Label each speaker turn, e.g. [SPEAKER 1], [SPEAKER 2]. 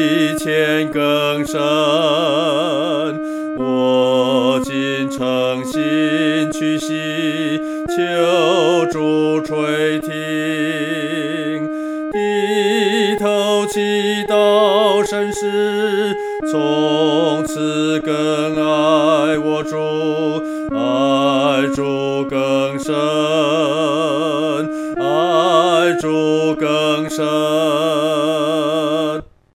[SPEAKER 1] 比前更深。我今诚心屈膝，求主垂听，低头祈祷深思，从此更爱我主，爱主更深，爱主更深。